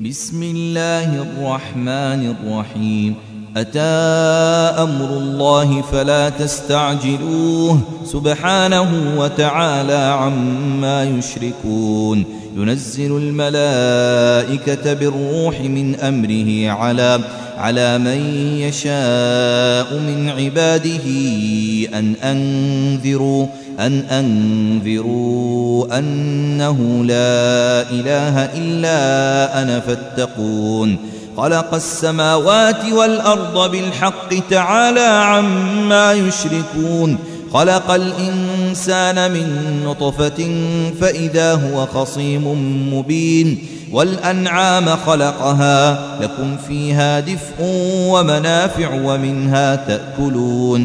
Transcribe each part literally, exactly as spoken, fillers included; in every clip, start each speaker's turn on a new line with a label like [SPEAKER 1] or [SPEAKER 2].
[SPEAKER 1] بسم الله الرحمن الرحيم. أتى أمر الله فلا تستعجلوه سبحانه وتعالى عما يشركون. ينزل الملائكة بالروح من أمره على على من يشاء من عباده أن أنذروا أن أنذروا أنه لا إله إلا أنا فاتقون. خلق السماوات والأرض بالحق تعالى عما يشركون. خلق الإنسان من نطفة فإذا هو خصيم مبين. والأنعام خلقها لكم فيها دفء ومنافع ومنها تأكلون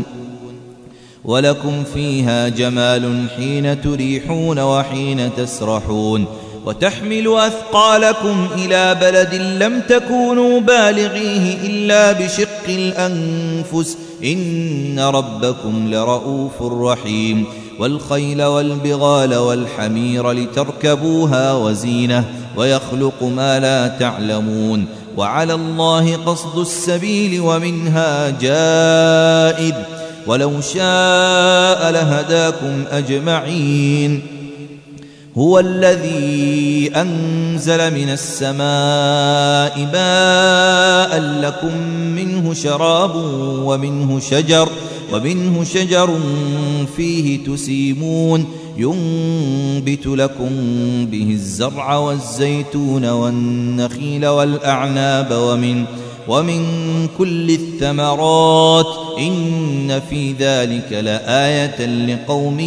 [SPEAKER 1] ولكم فيها جمال حين تريحون وحين تسرحون. وتحمل أثقالكم إلى بلد لم تكونوا بالغيه إلا بشق الأنفس إن ربكم لرؤوف رحيم. والخيل والبغال والحمير لتركبوها وزينة ويخلق ما لا تعلمون. وعلى الله قصد السبيل ومنها جائر ولو شاء لهداكم أجمعين. هو الذي أنزل من السماء ماء لكم منه شراب ومنه شجر ومنه شجر فيه تسيمون. ينبت لكم به الزرع والزيتون والنخيل والأعناب ومن ومن كل الثمرات إن في ذلك لآية لقوم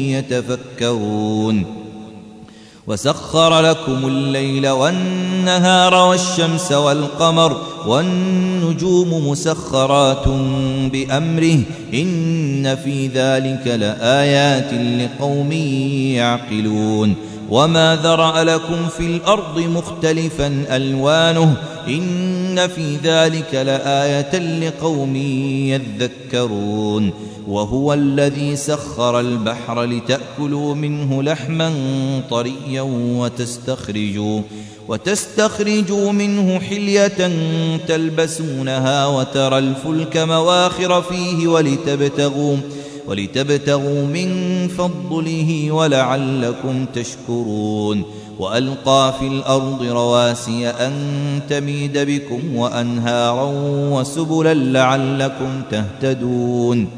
[SPEAKER 1] يتفكرون. وسخر لكم الليل والنهار والشمس والقمر والنجوم مسخرات بأمره إن في ذلك لآيات لقوم يعقلون. وما ذرأ لكم في الأرض مختلفا ألوانه إن في ذلك لآية لقوم يذكرون. وهو الذي سخر البحر لتأكلوا منه لحما طريا وتستخرجوا وتستخرجوا منه حلية تلبسونها وترى الفلك مواخر فيه ولتبتغوا ولتبتغوا من فضله ولعلكم تشكرون. وألقى في الأرض رواسي أن تميد بكم وأنهارا وسبلا لعلكم تهتدون.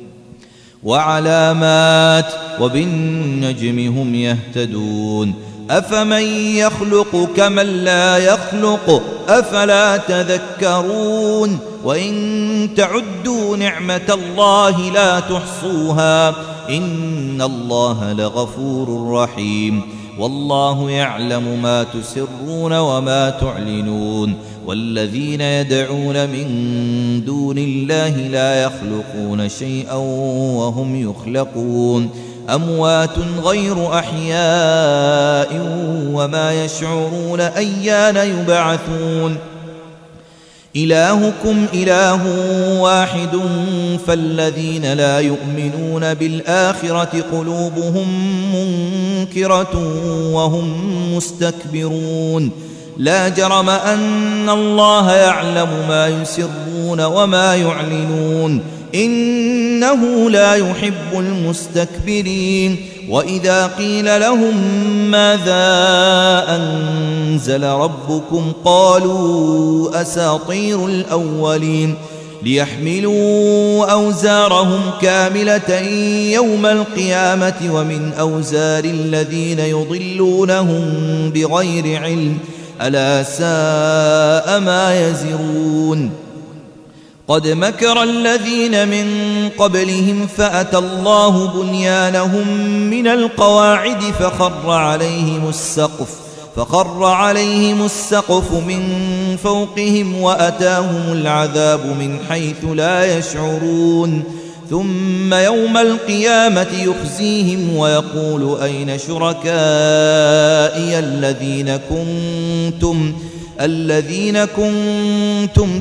[SPEAKER 1] وعلامات وبالنجم هم يهتدون. أفمن يخلق كمن لا يخلق أفلا تذكرون. وإن تعدوا نعمة الله لا تحصوها إن الله لغفور رحيم. والله يعلم ما تسرون وما تعلنون. والذين يدعون من دون الله لا يخلقون شيئا وهم يخلقون. أموات غير أحياء وما يشعرون أيان يبعثون. إلهكم إله واحد فالذين لا يؤمنون بالآخرة قلوبهم منكرة وهم مستكبرون. لا جرم أن الله يعلم ما يسرون وما يعلنون إنه لا يحب المستكبرين. وإذا قيل لهم ماذا أنزل ربكم قالوا أساطير الأولين. ليحملوا أوزارهم كاملة يوم القيامة ومن أوزار الذين يضلونهم بغير علم ألا ساء ما يزرون. قد مكر الذين من قبلهم فأتى الله بنيانهم من القواعد فخر عليهم السقف فخر عليهم السقف من فوقهم وأتاهم العذاب من حيث لا يشعرون. ثم يوم القيامة يخزيهم ويقول أين شركائي الذين كنتم الذين كنتم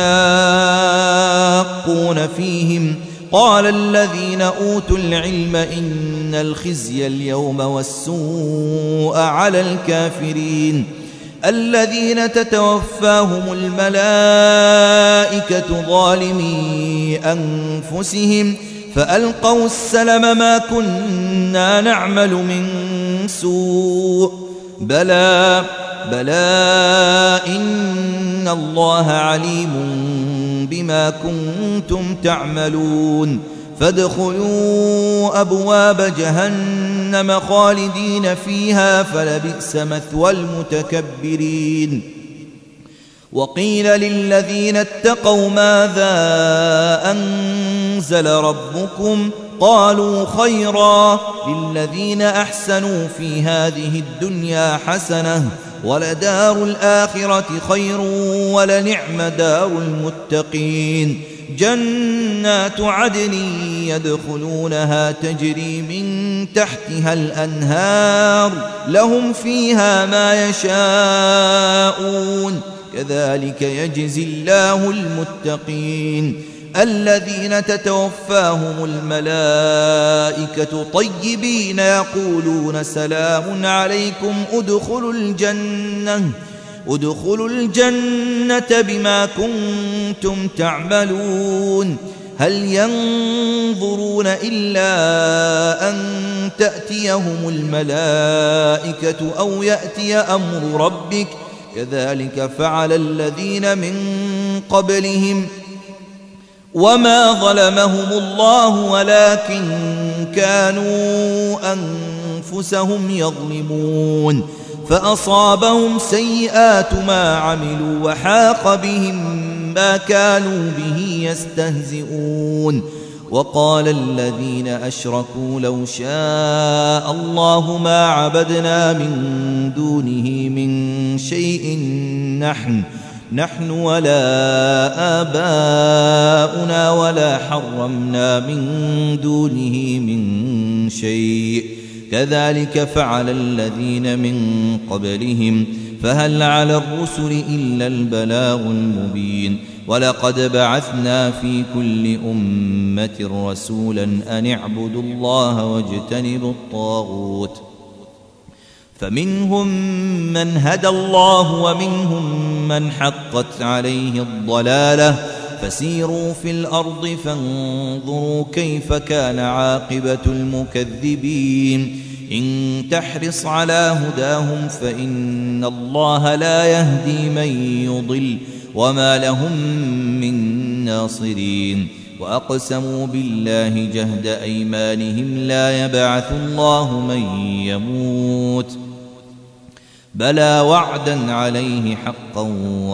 [SPEAKER 1] تشاقون فيهم قال الذين أوتوا العلم إن الخزي اليوم والسوء على الكافرين الذين تتوفاهم الملائكة ظالمي أنفسهم فألقوا السلم ما كنا نعمل من سوء بلى بلى إن الله عليم بما كنتم تعملون فادخلوا أبواب جهنم خالدين فيها فلبئس مثوى المتكبرين وقيل للذين اتقوا ماذا أنزل ربكم قالوا خيرا للذين أحسنوا في هذه الدنيا حسنة ولدار الآخرة خير ولنعم دار المتقين جنات عدن يدخلونها تجري من تحتها الأنهار لهم فيها ما يشاءون كذلك يجزي الله المتقين الذين تتوفاهم الملائكة طيبين يقولون سلام عليكم ادخلوا الجنة ادخلوا الجنة بما كنتم تعملون هل ينظرون إلا أن تأتيهم الملائكة أو يأتي أمر ربك كذلك فعل الذين من قبلهم وما ظلمهم الله ولكن كانوا أنفسهم يظلمون فأصابهم سيئات ما عملوا وحاق بهم ما كانوا به يستهزئون وقال الذين أشركوا لو شاء الله ما عبدنا من دونه من شيء نحن نحن ولا آباؤنا ولا حرمنا من دونه من شيء كذلك فعل الذين من قبلهم فهل على الرسل إلا البلاغ المبين ولقد بعثنا في كل أمة رسولا أن اعبدوا الله واجتنبوا الطاغوت فمنهم من هدى الله ومنهم من حقت عليه الضلالة فسيروا في الأرض فانظروا كيف كان عاقبة المكذبين إن تحرص على هداهم فإن الله لا يهدي من يضل وما لهم من ناصرين وأقسموا بالله جهد أيمانهم لا يبعث الله من يموت بلى وعدا عليه حقا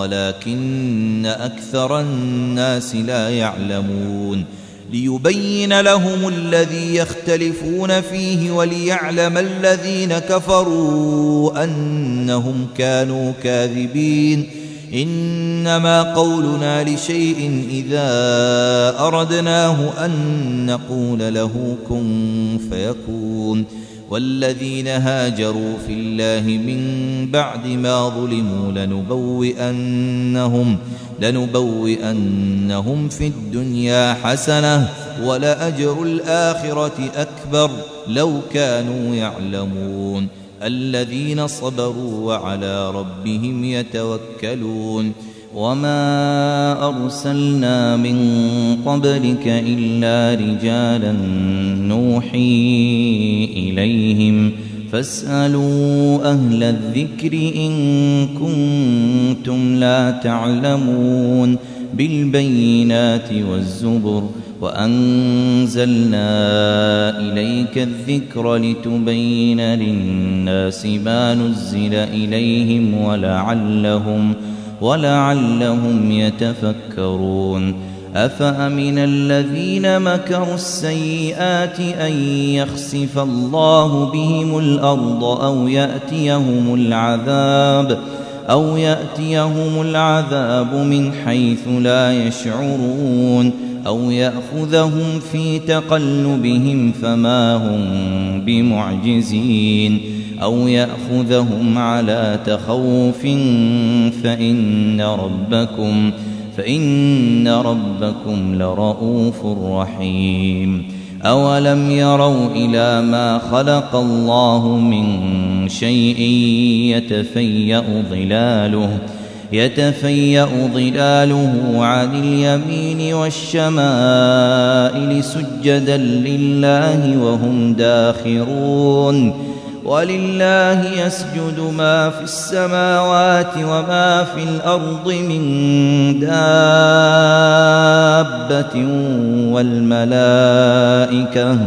[SPEAKER 1] ولكن أكثر الناس لا يعلمون ليبين لهم الذي يختلفون فيه وليعلم الذين كفروا أنهم كانوا كاذبين إنما قولنا لشيء إذا أردناه أن نقول له كن فيكون والذين هاجروا في الله من بعد ما ظلموا لنبوئنهم لنبوئنهم في الدنيا حسنة ولأجر الآخرة أكبر لو كانوا يعلمون الذين صبروا وعلى ربهم يتوكلون وما أرسلنا من قبلك إلا رجالا نوحي إليهم فاسألوا أهل الذكر إن كنتم لا تعلمون بالبينات والزبر وأنزلنا إليك الذكر لتبين للناس ما نزل إليهم ولعلهم ولعلهم يتفكرون أفأمن الذين مكروا السيئات أن يخسف الله بهم الأرض أو يأتيهم العذاب أو يأتيهم العذاب من حيث لا يشعرون أو يأخذهم في تقلبهم فما هم بمعجزين أو يأخذهم على تخوف فإن ربكم فإن ربكم لرؤوف رحيم
[SPEAKER 2] أولم يروا إلى ما خلق الله من شيء يتفيأ ظلاله يتفيأ ظلاله عن اليمين والشمائل سجدا لله وهم داخرون ولله يسجد ما في السماوات وما في الأرض من دابة والملائكة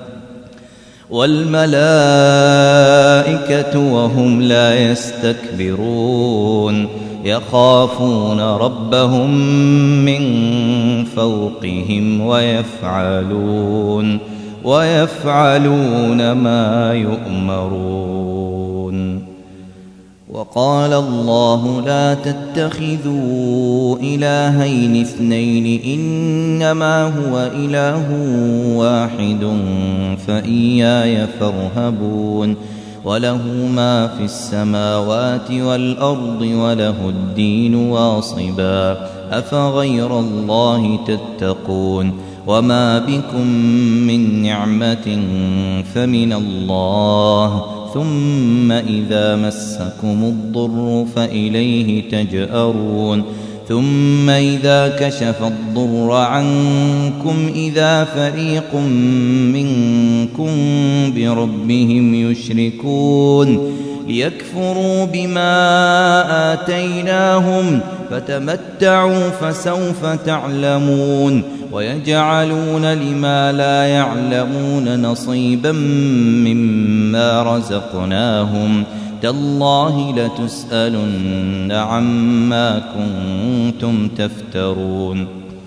[SPEAKER 2] والملائكة وهم لا يستكبرون يخافون ربهم من فوقهم ويفعلون ويفعلون ما يؤمرون. وقال الله لا تتخذوا إلهين اثنين إنما هو إله واحد فإياي فارهبون وله ما في السماوات والأرض وله الدين واصبا أفغير الله تتقون وما بكم من نعمة فمن الله ثم إذا مسكم الضر فإليه تجأرون ثم إذا كشف الضر عنكم إذا فريق منكم بربهم يشركون ليكفروا بما آتيناهم فتمتعوا فسوف تعلمون ويجعلون لما لا يعلمون نصيبا مما رزقناهم تالله لتسألن عما كنتم تفترون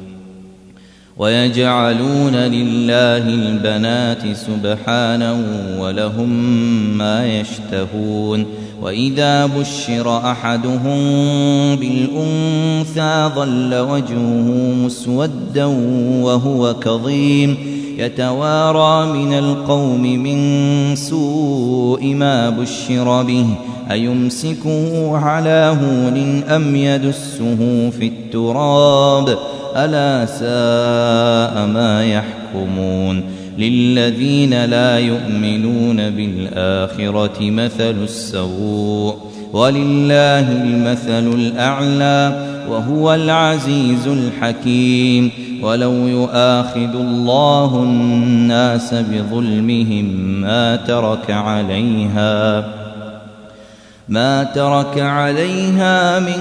[SPEAKER 2] ويجعلون لله البنات سبحانه ولهم ما يشتهون وإذا بشر أحدهم بالأنثى ظل وجهه مسودا وهو كظيم يتوارى من القوم من سوء ما بشر به أيمسكه على هون أم يدسه في التراب ألا ساء ما يحكمون للذين لا يؤمنون بالآخرة مثل السوء ولله المثل الأعلى وهو العزيز الحكيم ولو يؤاخذ الله الناس بظلمهم ما ترك عليها ما ترك عليها من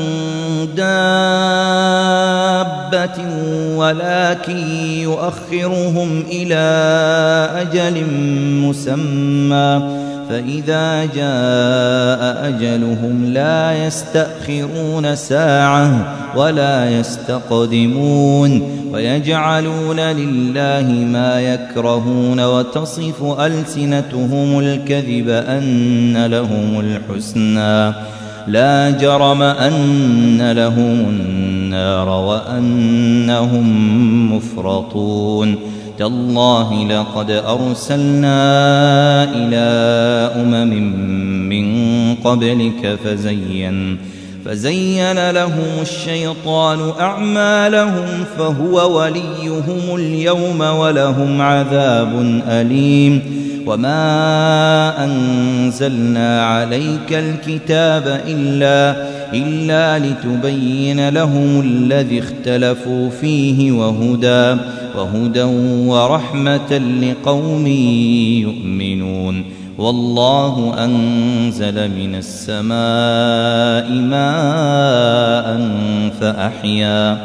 [SPEAKER 2] دابة ولكن يؤخرهم إلى أجل مسمى فإذا جاء أجلهم لا يستأخرون ساعة ولا يستقدمون ويجعلون لله ما يكرهون وتصف ألسنتهم الكذب أن لهم الحسنى لا جرم أن لهم النار وأنهم مفرطون تالله لقد أرسلنا إلى أمم من قبلك فزين فزين لهم الشيطان أعمالهم فهو وليهم اليوم ولهم عذاب أليم وما أنزلنا عليك الكتاب إلا, إلا لتبين لهم الذي اختلفوا فيه وهدى, وهدى ورحمة لقوم يؤمنون والله أنزل من السماء ماء فأحيا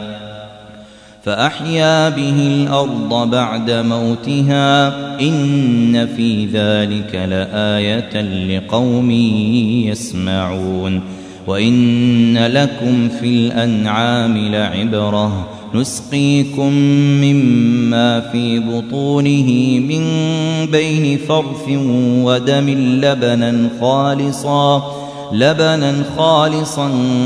[SPEAKER 2] فأحيا به الأرض بعد موتها إن في ذلك لآية لقوم يسمعون وإن لكم في الأنعام لعبرة نسقيكم مما في بطونه من بين فرث ودم لبنا خالصا لبنا خالصا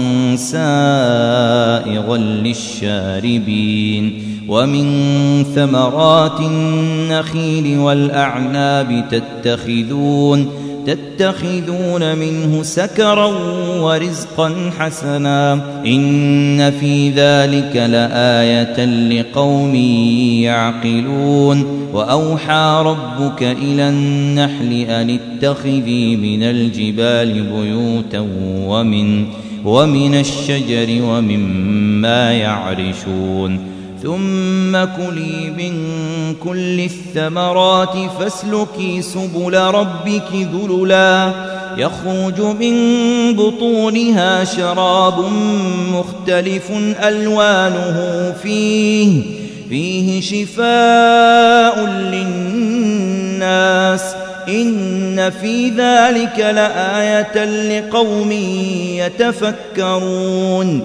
[SPEAKER 2] سائغا للشاربين ومن ثمرات النخيل والأعناب تتخذون تتخذون منه سكرا ورزقا حسنا إن في ذلك لآية لقوم يعقلون وأوحى ربك إلى النحل أن اتخذي من الجبال بيوتا ومن, ومن الشجر ومما يعرشون ثم كلي من كل الثمرات فاسلكي سبل ربك ذللا يخرج من بطونها شراب مختلف ألوانه فيه فيه شفاء للناس إن في ذلك لآية لقوم يتفكرون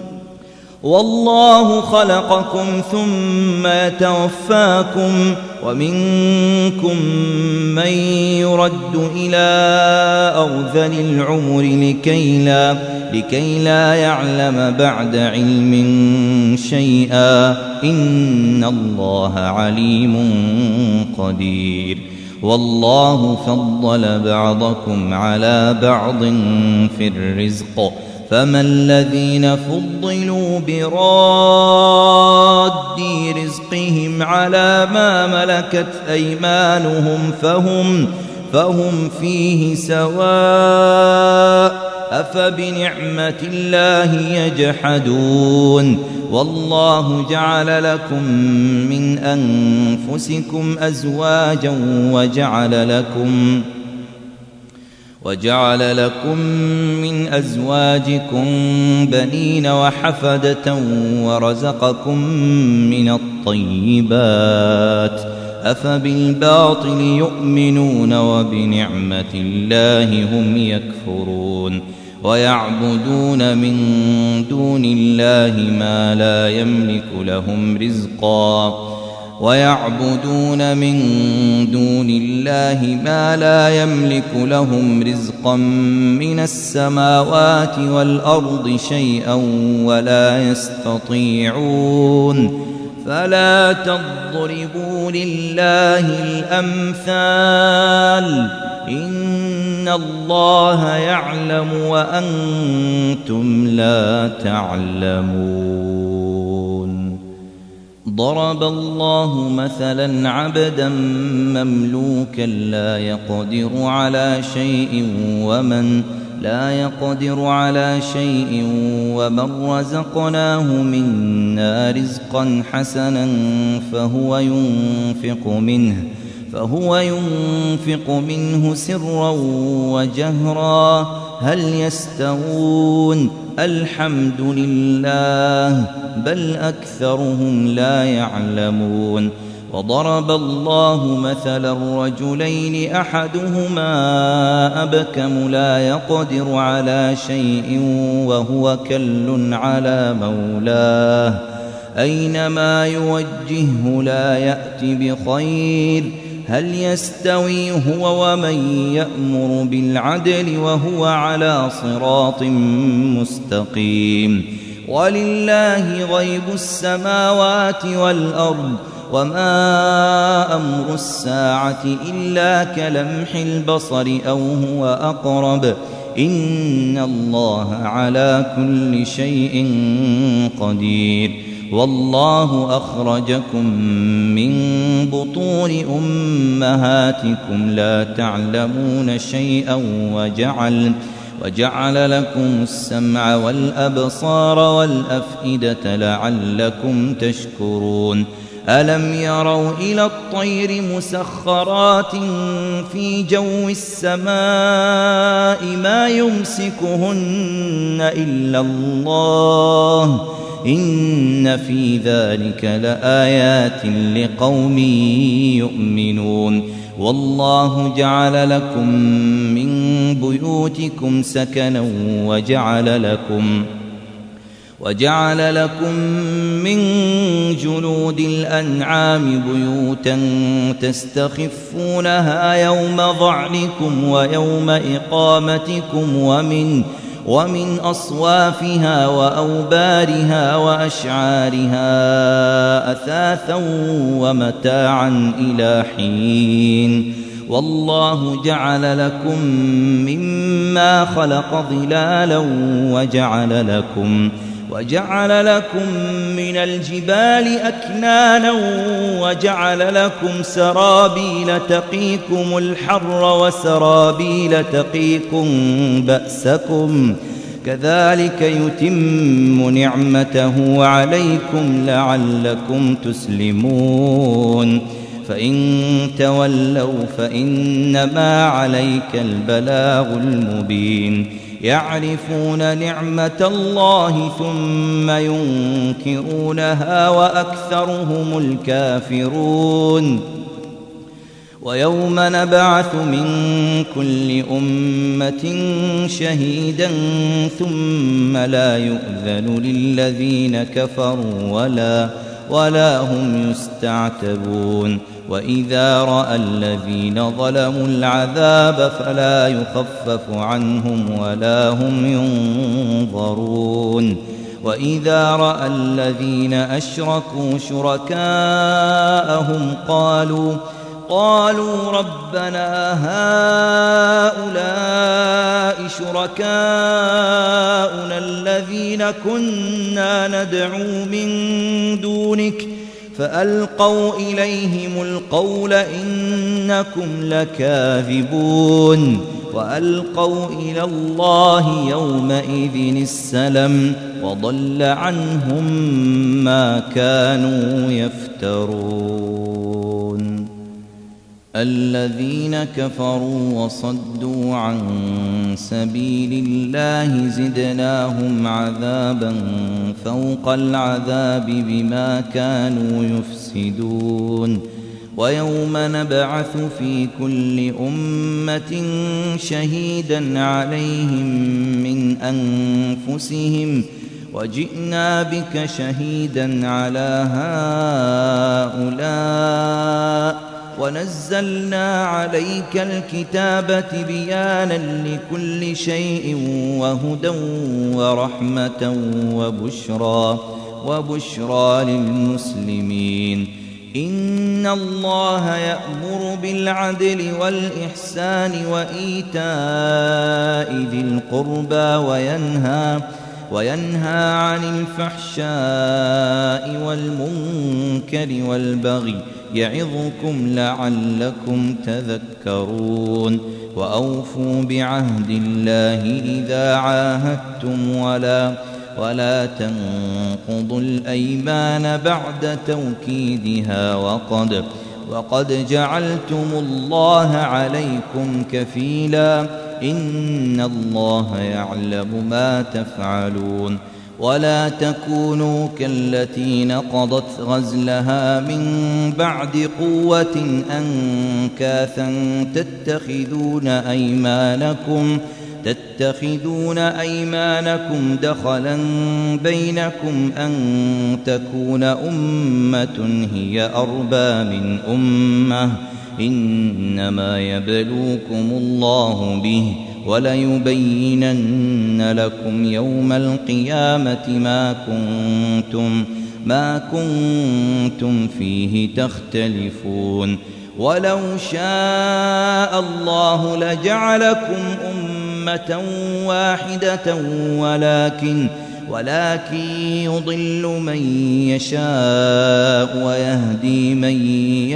[SPEAKER 2] والله خلقكم ثم يتوفاكم ومنكم من يرد إلى أرذل العمر لكي لا, لكي لا يعلم بعد علم شيئا إن الله عليم قدير والله فضل بعضكم على بعض في الرزق فما الذين فضلوا براد رزقهم على ما ملكت أيمانهم فهم, فهم فيه سواء أفبنعمة الله يجحدون والله جعل لكم من أنفسكم أزواجا وجعل لكم وجعل لكم من أزواجكم بنين وحفدة ورزقكم من الطيبات أفبالباطل يؤمنون وبنعمة الله هم يكفرون ويعبدون من دون الله ما لا يملك لهم رزقا ويعبدون من دون الله ما لا يملك لهم رزقا من السماوات والأرض شيئا ولا يستطيعون فلا تضربوا لله الأمثال إن الله يعلم وأنتم لا تعلمون ضرب الله مثلا عبدا مملوكا لا يقدر على شيء ومن لا يقدر على شيء ومن رزقناه منا رزقا حسنا فهو ينفق منه فهو ينفق منه سرا وجهرا هل يستوون الحمد لله بل أكثرهم لا يعلمون وضرب الله مثلا رجلين أحدهما أبكم لا يقدر على شيء وهو كل على مولاه أينما يوجهه لا يأتي بخير هل يستوي هو ومن يأمر بالعدل وهو على صراط مستقيم ولله غيب السماوات والأرض وما أمر الساعة إلا كلمح البصر أو هو أقرب إن الله على كل شيء قدير والله أخرجكم من بطون أمهاتكم لا تعلمون شيئا وجعل وجعل لكم السمع والأبصار والأفئدة لعلكم تشكرون ألم يروا إلى الطير مسخرات في جو السماء ما يمسكهن إلا الله إن في ذلك لآيات لقوم يؤمنون والله جعل لكم من بيوتكم سكنا وجعل لكم وجعل لكم من جلود الأنعام بيوتا تستخفونها يوم ظعنكم ويوم إقامتكم ومن ومن أصوافها وأوبارها وأشعارها أثاثا ومتاعا إلى حين والله جعل لكم مما خلق ظلالا وجعل لكم وجعل لكم من الجبال أكنانا وجعل لكم سرابيل تقيكم الحر وسرابيل تقيكم بأسكم كذلك يتم نعمته عليكم لعلكم تسلمون فإن تولوا فإنما عليك البلاغ المبين يعرفون نعمة الله ثم ينكرونها وأكثرهم الكافرون ويوم نبعث من كل أمة شهيدا ثم لا يؤذن للذين كفروا ولا, ولا هم يستعتبون وإذا رأى الذين ظلموا العذاب فلا يخفف عنهم ولا هم ينظرون وإذا رأى الذين أشركوا شركاءهم قالوا قالوا ربنا هؤلاء شركاؤنا الذين كنا ندعو من دونك فألقوا إليهم القول إنكم لكاذبون وألقوا إلى الله يومئذ السلم وضل عنهم ما كانوا يفترون الذين كفروا وصدوا عن سبيل الله زدناهم عذابا فوق العذاب بما كانوا يفسدون ويوم نبعث في كل أمة شهيدا عليهم من أنفسهم وجئنا بك شهيدا على هؤلاء ونزلنا عليك الكتاب بيانا لكل شيء وهدى ورحمة وبشرى وبشرى للمسلمين إن الله يأمر بالعدل والإحسان وإيتاء ذي القربى وينهى وينهى عن الفحشاء والمنكر والبغي يعظكم لعلكم تذكرون وأوفوا بعهد الله إذا عاهدتم ولا ولا تنقضوا الأيمان بعد توكيدها وقد وقد جعلتم الله عليكم كفيلا إن الله يعلم ما تفعلون ولا تكونوا كالتي نقضت غزلها من بعد قوة أنكاثا تتخذون أيمانكم تتخذون أيمانكم دخلا بينكم أن تكون أمة هي أربى من أمة إنما يبلوكم الله به وليبينن لكم يوم القيامة ما كنتم ما كنتم فيه تختلفون ولو شاء الله لجعلكم أمة واحدة ولكن ولكن يضل من يشاء ويهدي من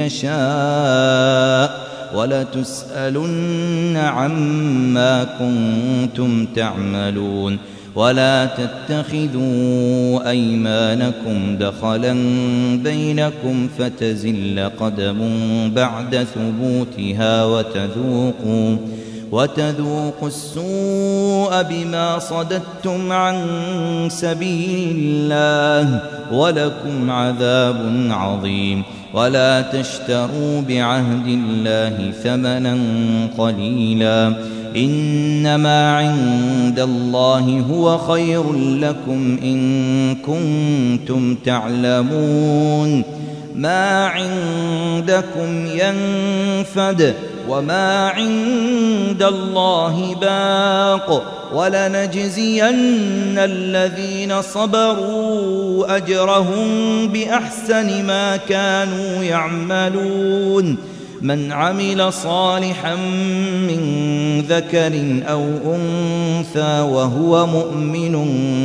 [SPEAKER 2] يشاء ولتسألن عما كنتم تعملون ولا تتخذوا أيمانكم دخلا بينكم فتزل قدم بعد ثبوتها وتذوقوا وتذوقوا السوء بما صددتم عن سبيل الله ولكم عذاب عظيم ولا تشتروا بعهد الله ثمنا قليلا إنما عند الله هو خير لكم إن كنتم تعلمون ما عندكم ينفد وما عند الله باق ولنجزين الذين صبروا أجرهم بأحسن ما كانوا يعملون من عمل صالحا من ذكر أو أنثى وهو مؤمن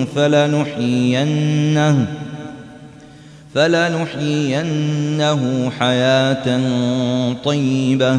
[SPEAKER 2] فلنحيينه فلنحيينه حياة طيبة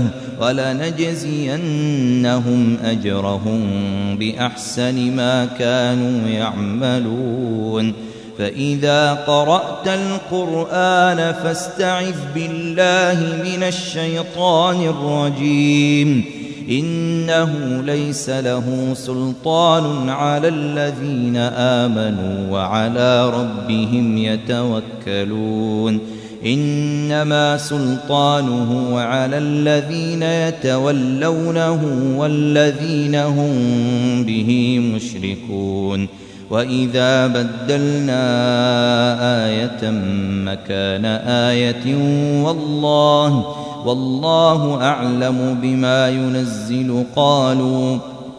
[SPEAKER 2] ولنجزينهم أجرهم بأحسن ما كانوا يعملون فإذا قرأت القرآن فاستعذ بالله من الشيطان الرجيم إنه ليس له سلطان على الذين آمنوا وعلى ربهم يتوكلون إنما سلطانه على الذين يتولونه والذين هم به مشركون وإذا بدلنا آية مكان آية والله والله أعلم بما ينزل قالوا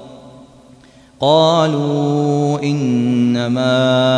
[SPEAKER 2] قالوا إنما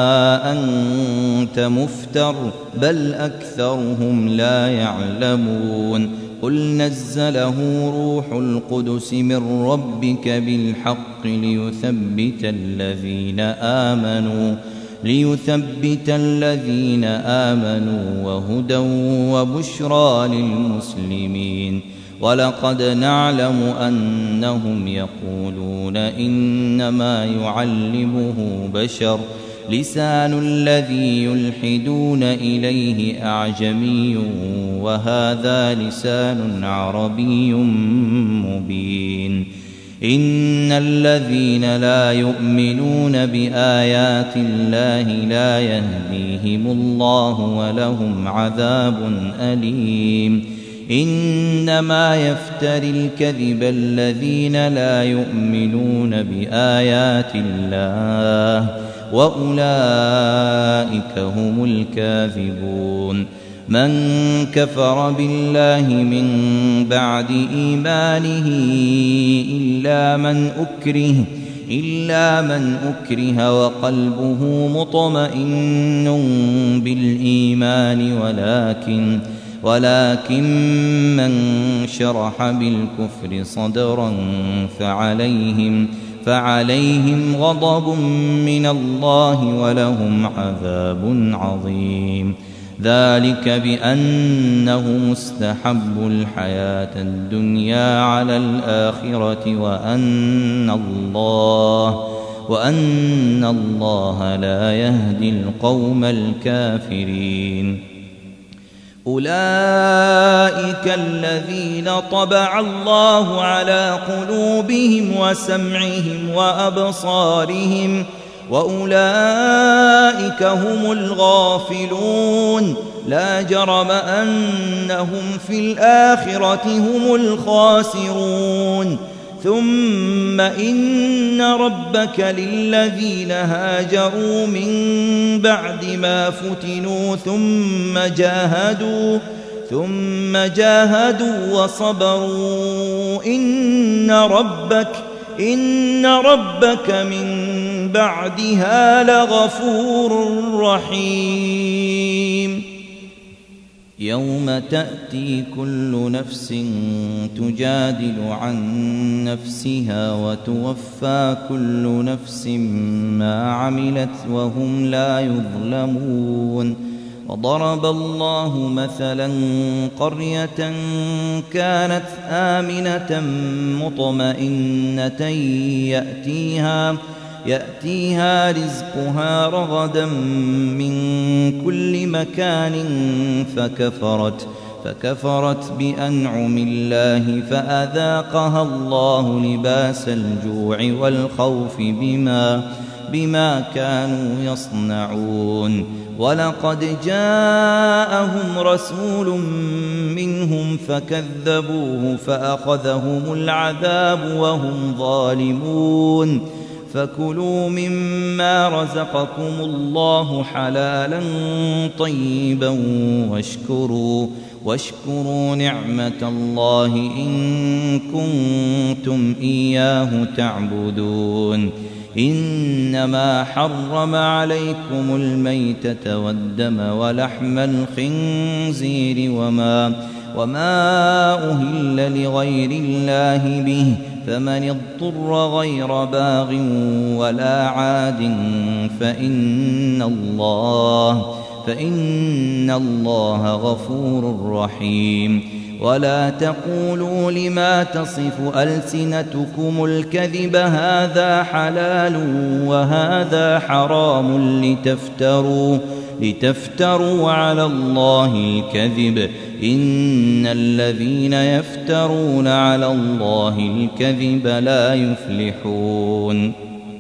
[SPEAKER 2] أنت مفتر بل أكثرهم لا يعلمون قل نزله روح القدس من ربك بالحق ليثبت الذين آمنوا ليثبت الذين آمنوا وهدى وبشرى للمسلمين ولقد نعلم أنهم يقولون إنما يعلمه بشر لسان الذي يلحدون إليه أعجمي وهذا لسان عربي مبين إن الذين لا يؤمنون بآيات الله لا يهديهم الله ولهم عذاب أليم إنما يفتري الكذب الذين لا يؤمنون بآيات الله وأولئك هم الكاذبون من كفر بالله من بعد إيمانه إلا من أكره إلا من أكره وقلبه مطمئن بالإيمان ولكن ولكن من شرح بالكفر صدرا فعليهم فعليهم غضب من الله ولهم عذاب عظيم ذلك بأنه مستحب الحياة الدنيا على الآخرة وأن الله وأن الله لا يهدي القوم الكافرين أولئك الذين طبع الله على قلوبهم وسمعهم وأبصارهم وأولئك هم الغافلون لا جرم أنهم في الآخرة هم الخاسرون ثم إن ربك للذين هاجروا من بعد ما فتنوا ثم جاهدوا ثم جاهدوا وصبروا إن ربك إن ربك من بعدها لغفور رحيم يوم تأتي كل نفس تجادل عن نفسها وتوفى كل نفس ما عملت وهم لا يظلمون وضرب الله مثلا قرية كانت آمنة مطمئنة يأتيها يأتيها رزقها رغدا من كل مكان فكفرت فكفرت بأنعم الله فأذاقها الله لباس الجوع والخوف بما بما كانوا يصنعون ولقد جاءهم رسول منهم فكذبوه فأخذهم العذاب وهم ظالمون فكلوا مما رزقكم الله حلالا طيبا واشكروا واشكروا نعمة الله إن كنتم إياه تعبدون إنما حرم عليكم الميتة والدم ولحم الخنزير وما وما أهل لغير الله به فمن اضطر غير باغ ولا عاد فإن الله فإن الله غفور رحيم. ولا تقولوا لما تصف ألسنتكم الكذب هذا حلال وهذا حرام لتفتروا لتفتروا على الله الكذب إن الذين يفترون على الله الكذب لا يفلحون.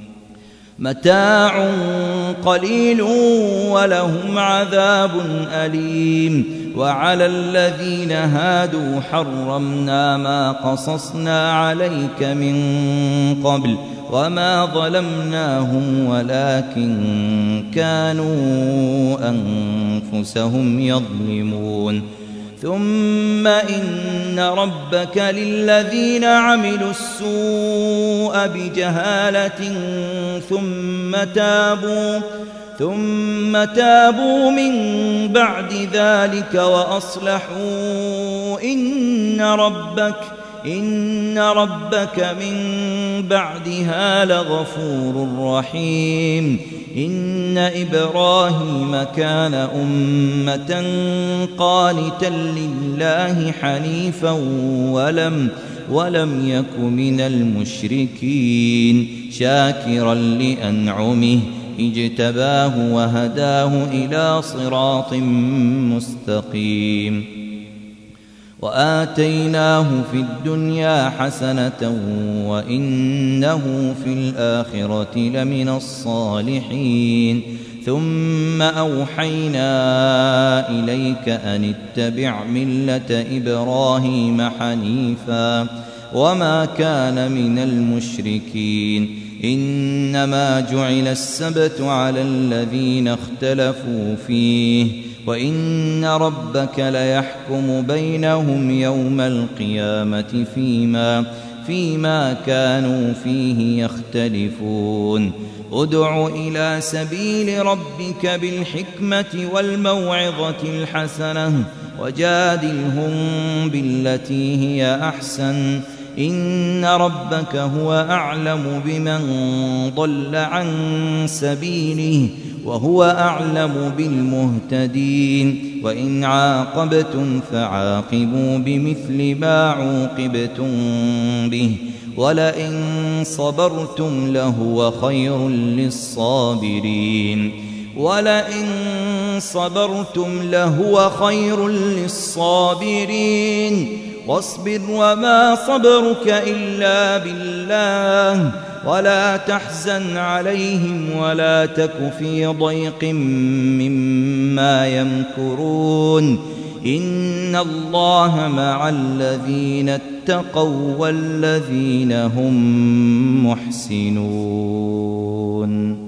[SPEAKER 2] متاع قليل ولهم عذاب أليم. وعلى الذين هادوا حرمنا ما قصصنا عليك من قبل وما ظلمناهم ولكن كانوا أنفسهم يظلمون. ثم إن ربك للذين عملوا السوء بجهالة ثم تابوا ثم تابوا من بعد ذلك وأصلحوا إن ربك إن ربك من بعدها لغفور رحيم. إن إبراهيم كان أمة قانتا لله حنيفا ولم ولم يك من المشركين شاكرا لأنعمه اجتباه وهداه إلى صراط مستقيم. وآتيناه في الدنيا حسنة وإنه في الآخرة لمن الصالحين. ثم أوحينا إليك أن اتبع ملة إبراهيم حنيفا وما كان من المشركين. إنما جعل السبت على الذين اختلفوا فيه وإن ربك ليحكم بينهم يوم القيامة فيما فيما كانوا فيه يختلفون. ادع إلى سبيل ربك بالحكمة والموعظة الحسنة وجادلهم بالتي هي أحسن إن ربك هو أعلم بمن ضل عن سبيله وهو أعلم بالمهتدين. وإن عاقبتم فعاقبوا بمثل ما عوقبتم به ولئن صبرتم لهو خير للصابرين ولئن صبرتم لهو خير للصابرين. واصبر وما صبرك إلا بالله ولا تحزن عليهم ولا تك في ضيق مما يمكرون. إن الله مع الذين اتقوا والذين هم محسنون.